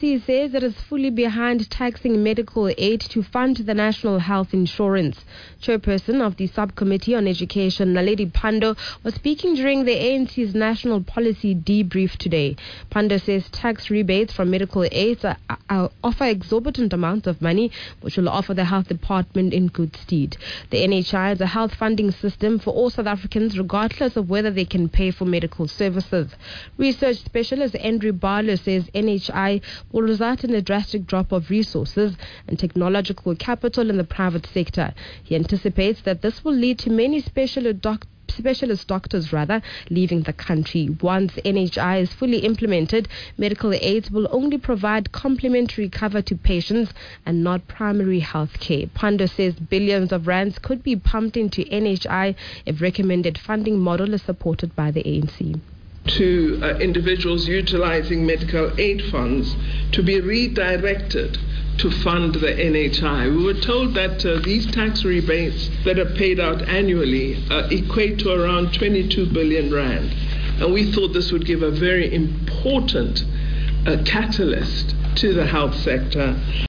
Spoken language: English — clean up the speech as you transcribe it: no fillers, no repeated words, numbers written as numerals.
He says it is fully behind taxing medical aid to fund the national health insurance. Chairperson of the subcommittee on education, Naledi Pandor, was speaking during the ANC's national policy debrief today. Pandor says tax rebates from medical aids offer exorbitant amounts of money, which will offer the health department in good stead. The NHI is a health funding system for all South Africans, regardless of whether they can pay for medical services. Research specialist Andrew Barlow says NHI will result in a drastic drop of resources and technological capital in the private sector. He anticipates that this will lead to many specialist doctors leaving the country. Once NHI is fully implemented, medical aids will only provide complementary cover to patients and not primary health care. Pandor says billions of rands could be pumped into NHI if recommended funding model is supported by the ANC. To individuals utilizing medical aid funds to be redirected to fund the NHI. We were told that these tax rebates that are paid out annually equate to around 22 billion rand. And we thought this would give a very important catalyst to the health sector.